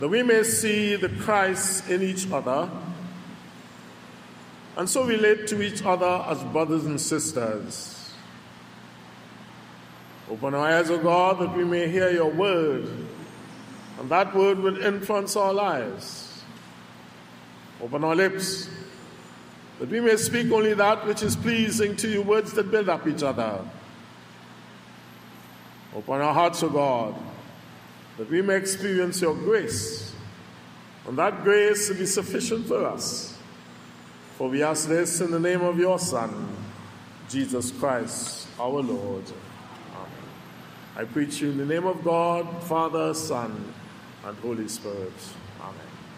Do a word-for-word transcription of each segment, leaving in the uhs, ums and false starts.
that we may see the Christ in each other, and so relate to each other as brothers and sisters. Open our eyes, O God, that we may hear your word, and that word will influence our lives. Open our lips, that we may speak only that which is pleasing to you, words that build up each other. Open our hearts, O God, that we may experience your grace, and that grace will be sufficient for us. For we ask this in the name of your Son, Jesus Christ, our Lord. Amen. I preach you in the name of God, Father, Son, and Holy Spirit. Amen.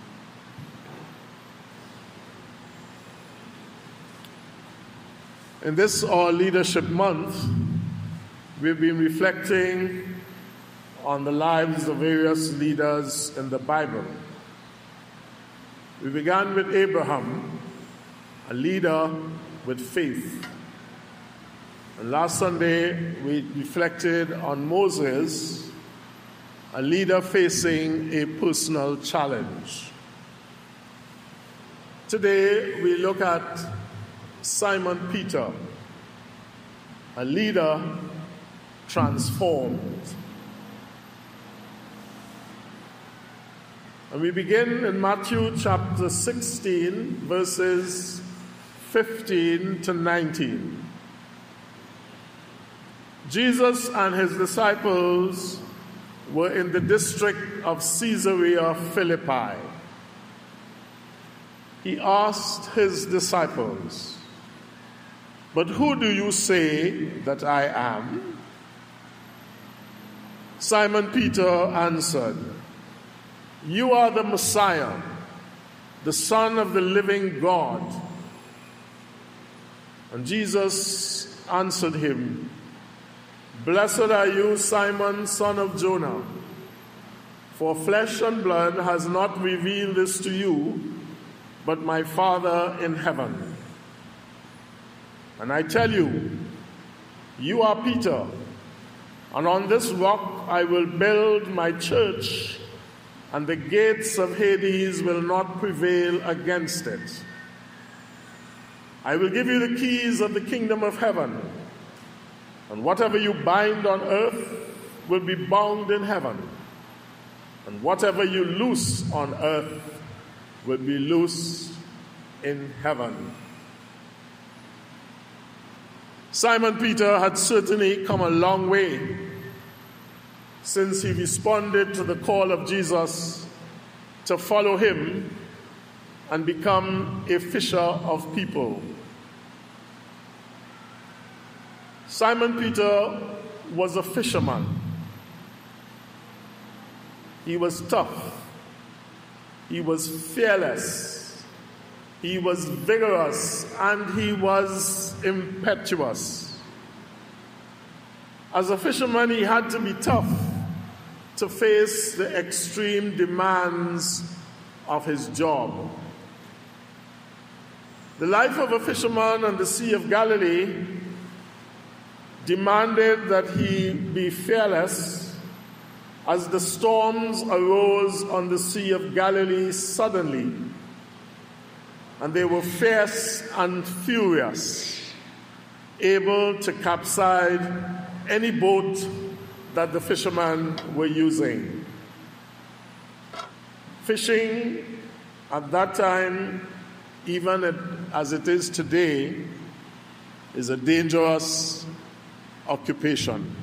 In this, our Leadership Month, we've been reflecting on the lives of various leaders in the Bible. We began with Abraham, a leader with faith. And last Sunday, we reflected on Moses, a leader facing a personal challenge. Today, we look at Simon Peter, a leader transformed. And we begin in Matthew chapter sixteen, verses fifteen to nineteen. Jesus and his disciples were in the district of Caesarea Philippi. He asked his disciples, "But who do you say that I am?" Simon Peter answered, "You are the Messiah, the Son of the living God." And Jesus answered him, "Blessed are you, Simon, son of Jonah, for flesh and blood has not revealed this to you, but my Father in heaven. And I tell you, you are Peter, and on this rock I will build my church, and the gates of Hades will not prevail against it. I will give you the keys of the kingdom of heaven, and whatever you bind on earth will be bound in heaven, and whatever you loose on earth will be loosed in heaven." Simon Peter had certainly come a long way since he responded to the call of Jesus to follow him and become a fisher of people. Simon Peter was a fisherman. He was tough. He was fearless. He was vigorous, and he was impetuous. As a fisherman, he had to be tough to face the extreme demands of his job. The life of a fisherman on the Sea of Galilee demanded that he be fearless as the storms arose on the Sea of Galilee suddenly, and they were fierce and furious, able to capsize any boat that the fishermen were using. Fishing at that time, even as it is today, is a dangerous occupation.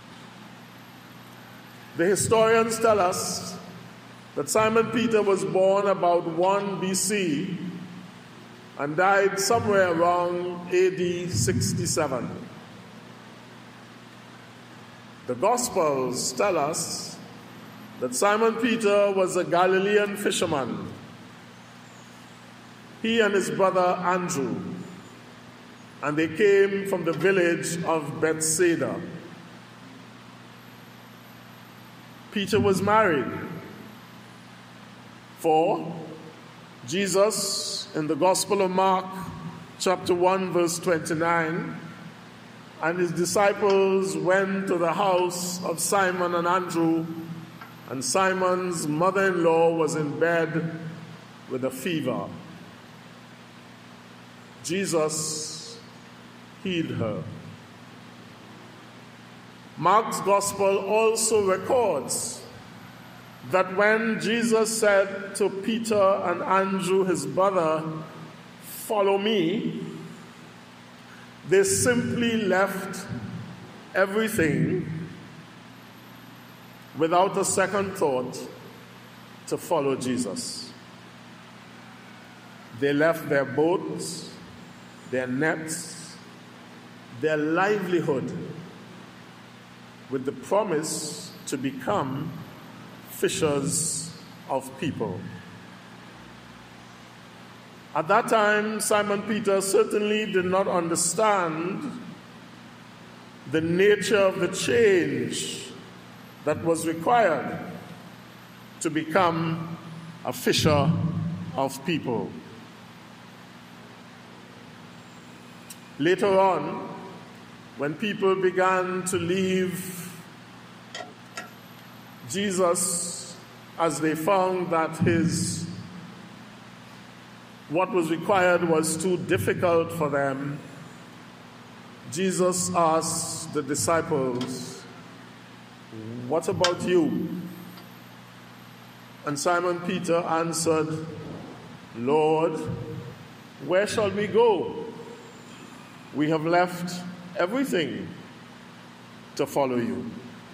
The historians tell us that Simon Peter was born about one B C and died somewhere around A D sixty-seven. The Gospels tell us that Simon Peter was a Galilean fisherman. He and his brother Andrew, and they came from the village of Bethsaida. Peter was married, for Jesus, in the Gospel of Mark, chapter one, verse twenty-nine, and his disciples went to the house of Simon and Andrew and Simon's mother-in-law was in bed with a fever. Jesus healed her. Mark's gospel also records that when Jesus said to Peter and Andrew, his brother, "Follow me," they simply left everything without a second thought to follow Jesus. They left their boats, their nets, their livelihood with the promise to become fishers of people. At that time, Simon Peter certainly did not understand the nature of the change that was required to become a fisher of people. Later on, when people began to leave Jesus as they found that his what was required was too difficult for them, Jesus asked the disciples, "What about you?" And Simon Peter answered, "Lord, where shall we go? We have left everything to follow you."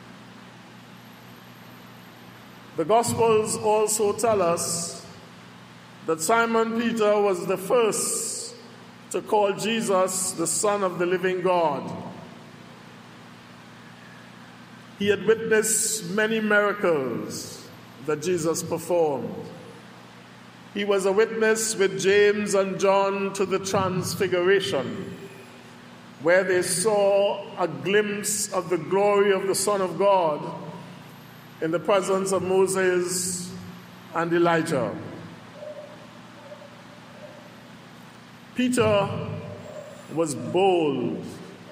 The Gospels also tell us that Simon Peter was the first to call Jesus the Son of the living God. He had witnessed many miracles that Jesus performed. He was a witness with James and John to the Transfiguration, where they saw a glimpse of the glory of the Son of God in the presence of Moses and Elijah. Peter was bold,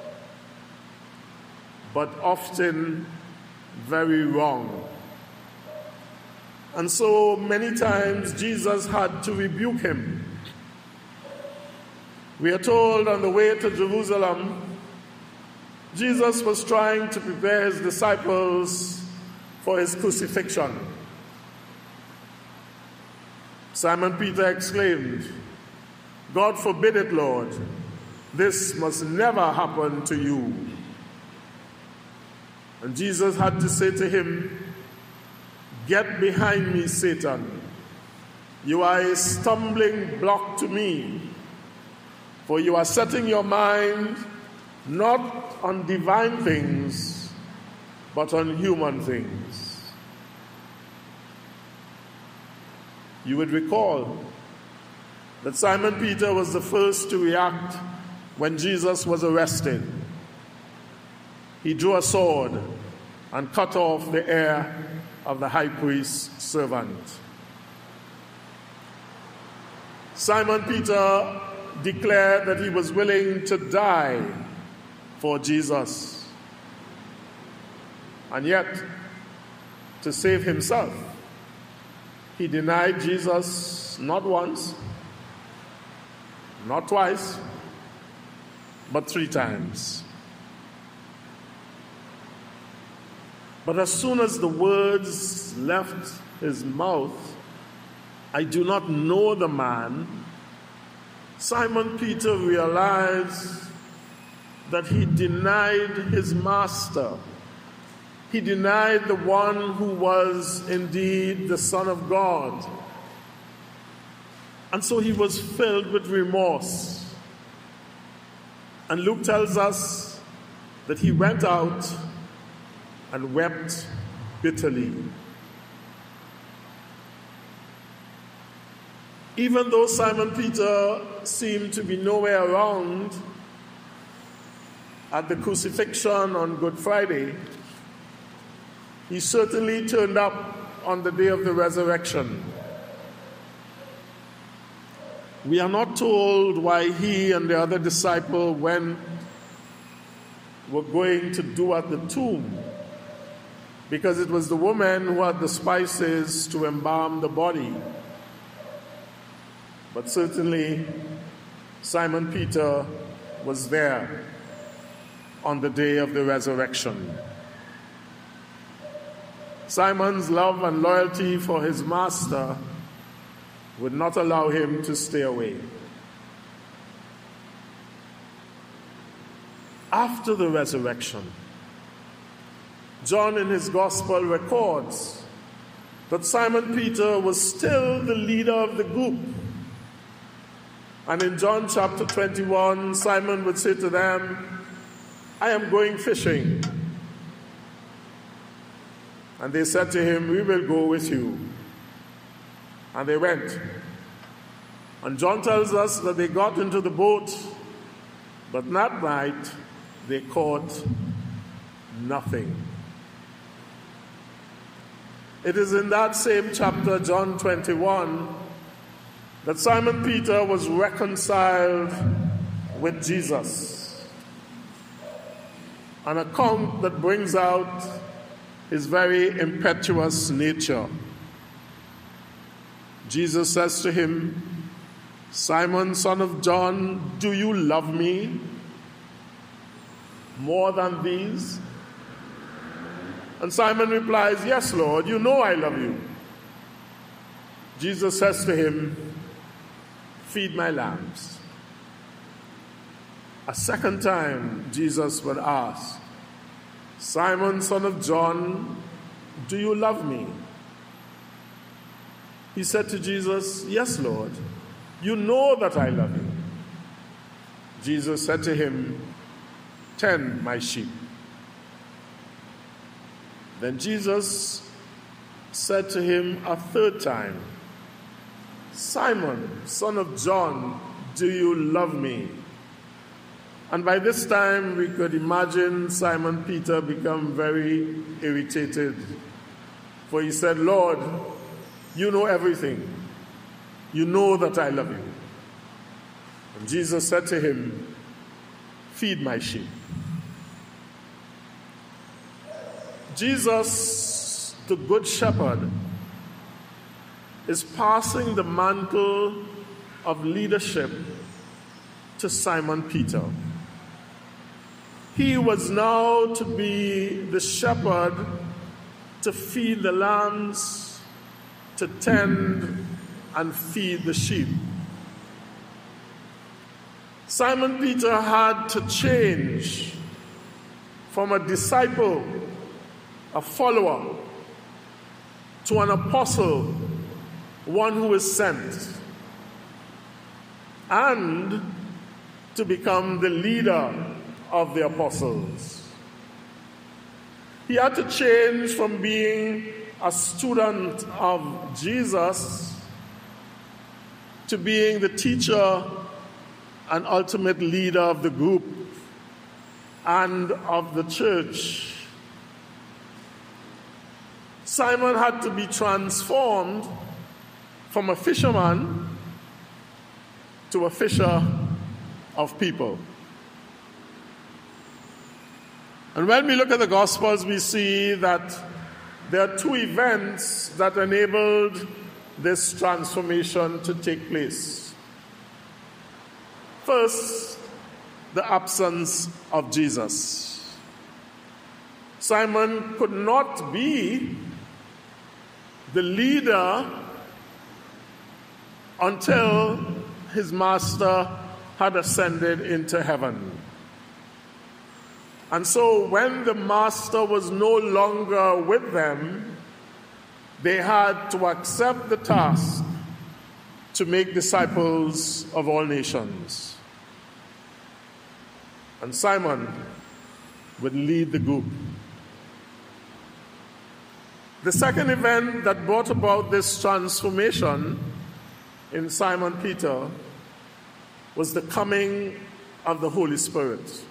but often very wrong. And so many times Jesus had to rebuke him. We are told on the way to Jerusalem, Jesus was trying to prepare his disciples for his crucifixion. Simon Peter exclaimed, "God forbid it, Lord. This must never happen to you." And Jesus had to say to him, "Get behind me, Satan. You are a stumbling block to me, for you are setting your mind not on divine things, but on human things." You would recall that Simon Peter was the first to react when Jesus was arrested. He drew a sword and cut off the ear of the high priest's servant. Simon Peter declared that he was willing to die for Jesus. And yet, to save himself, he denied Jesus not once, not twice, but three times. But as soon as the words left his mouth, "I do not know the man," Simon Peter realized that he denied his master. He denied the one who was indeed the Son of God. And so he was filled with remorse. And Luke tells us that he went out and wept bitterly. Even though Simon Peter seemed to be nowhere around at the crucifixion on Good Friday, he certainly turned up on the day of the resurrection. We are not told why he and the other disciple went, were going to do at the tomb. because it was the woman who had the spices to embalm the body. But certainly, Simon Peter was there on the day of the resurrection. Simon's love and loyalty for his master would not allow him to stay away. After the resurrection, John in his gospel records that Simon Peter was still the leader of the group. And in John chapter twenty-one, Simon would say to them, "I am going fishing." And they said to him, "We will go with you." And they went. And John tells us that they got into the boat, but that night they caught nothing. It is in that same chapter, John twenty-one, that Simon Peter was reconciled with Jesus. An account that brings out his very impetuous nature. Jesus says to him, "Simon, son of John, do you love me more than these?" And Simon replies, "Yes, Lord, you know I love you." Jesus says to him, "Feed my lambs." A second time, Jesus would ask, "Simon, son of John, do you love me?" He said to Jesus, "Yes, Lord, you know that I love you." Jesus said to him, "Tend my sheep." Then Jesus said to him a third time, "Simon, son of John, do you love me?" And by this time, we could imagine Simon Peter become very irritated. For he said, "Lord, you know everything. You know that I love you." And Jesus said to him, "Feed my sheep." Jesus, the Good Shepherd, is passing the mantle of leadership to Simon Peter. He was now to be the shepherd, to feed the lambs, to tend and feed the sheep. Simon Peter had to change from a disciple, a follower, to an apostle, one who is sent, and to become the leader of the apostles. He had to change from being a student of Jesus to being the teacher and ultimate leader of the group and of the church. Simon had to be transformed from a fisherman to a fisher of people. And when we look at the Gospels, we see that there are two events that enabled this transformation to take place. First, the absence of Jesus. Simon could not be the leader until his master had ascended into heaven. And so when the master was no longer with them, they had to accept the task to make disciples of all nations. And Simon would lead the group. The second event that brought about this transformation in Simon Peter was the coming of the Holy Spirit.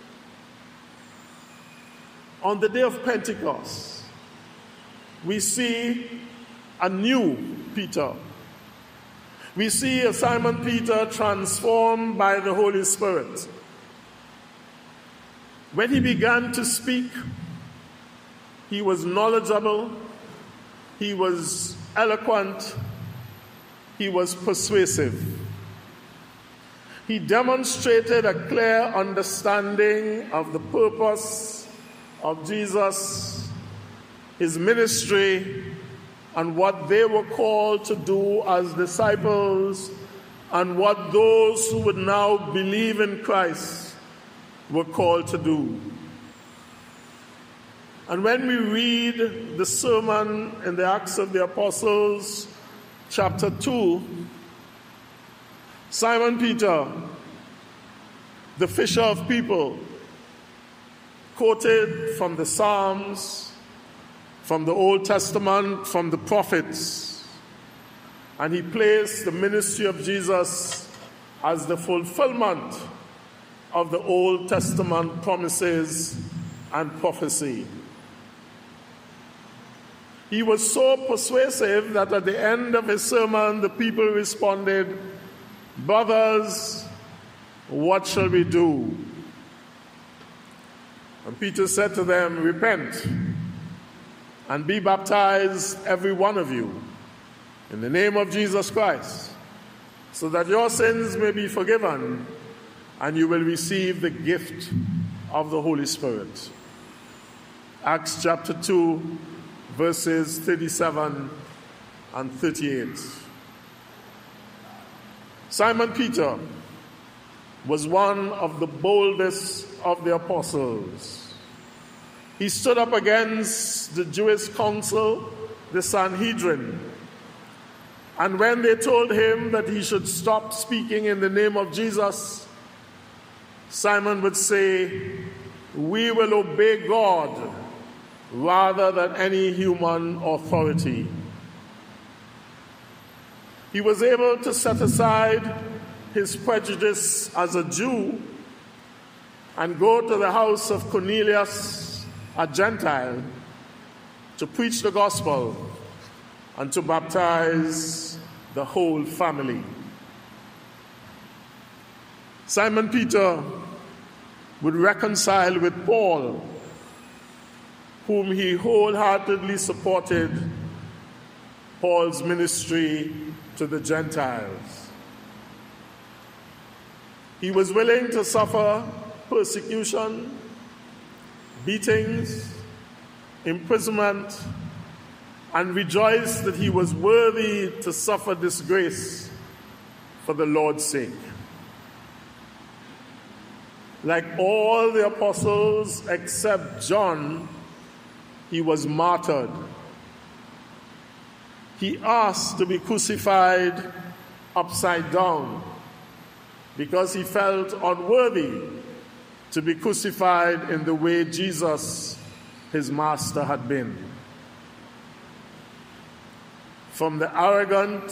On the day of Pentecost, we see a new Peter. We see a Simon Peter transformed by the Holy Spirit. When he began to speak, He was knowledgeable. He was eloquent. He was persuasive. He demonstrated a clear understanding of the purpose of Jesus, his ministry, and what they were called to do as disciples, and what those who would now believe in Christ were called to do. And when we read the sermon in the Acts of the Apostles, chapter two, Simon Peter, the fisher of people, quoted from the Psalms, from the Old Testament, from the prophets, and he placed the ministry of Jesus as the fulfillment of the Old Testament promises and prophecy. He was so persuasive that at the end of his sermon, the people responded, "Brothers, what shall we do?" And Peter said to them, "Repent and be baptized, every one of you, in the name of Jesus Christ, so that your sins may be forgiven, and you will receive the gift of the Holy Spirit." Acts chapter two, verses thirty-seven and thirty-eight. Simon Peter was one of the boldest of the apostles. He stood up against the Jewish council, the Sanhedrin, and when they told him that he should stop speaking in the name of Jesus, Simon would say, "We will obey God rather than any human authority." He was able to set aside his prejudice as a Jew and go to the house of Cornelius, a Gentile, to preach the gospel and to baptize the whole family. Simon Peter would reconcile with Paul, whom he wholeheartedly supported Paul's ministry to the Gentiles. He was willing to suffer persecution, beatings, imprisonment, and rejoiced that he was worthy to suffer disgrace for the Lord's sake. Like all the apostles except John, he was martyred. He asked to be crucified upside down because he felt unworthy to be crucified in the way Jesus, his master, had been. From the arrogant,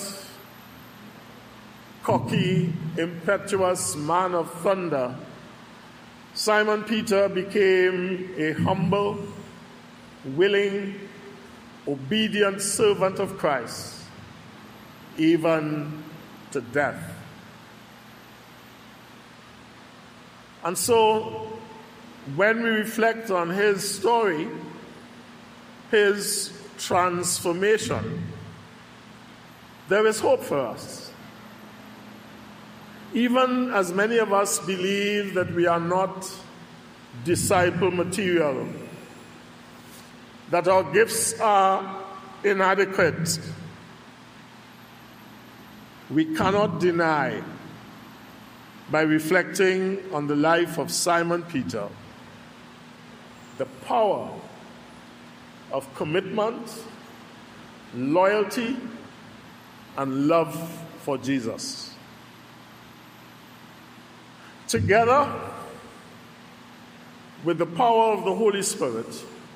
cocky, impetuous man of thunder, Simon Peter became a humble, willing, obedient servant of Christ, even to death. And so, when we reflect on his story, his transformation, there is hope for us. Even as many of us believe that we are not disciple material, that our gifts are inadequate, we cannot deny, by reflecting on the life of Simon Peter, the power of commitment, loyalty, and love for Jesus. Together with the power of the Holy Spirit,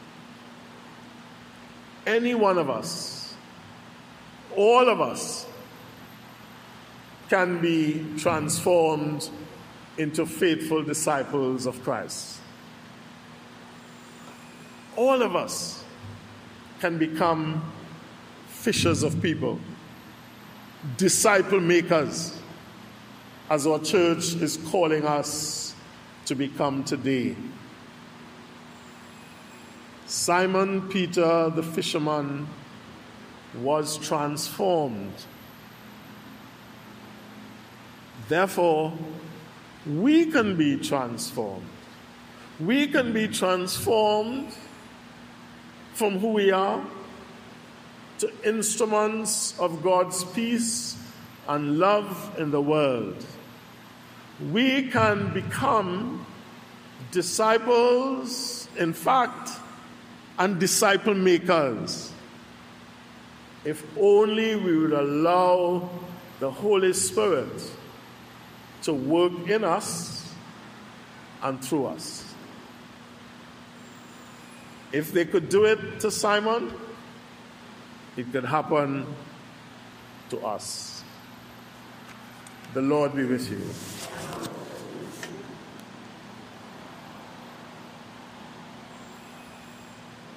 any one of us, all of us, can be transformed into faithful disciples of Christ. All of us can become fishers of people, disciple makers, as our church is calling us to become today. Simon Peter, the fisherman, was transformed. Therefore, we can be transformed. We can be transformed from who we are to instruments of God's peace and love in the world. We can become disciples, in fact, and disciple makers, if only we would allow the Holy Spirit to work in us and through us. If they could do it to Simon, it could happen to us. The Lord be with you.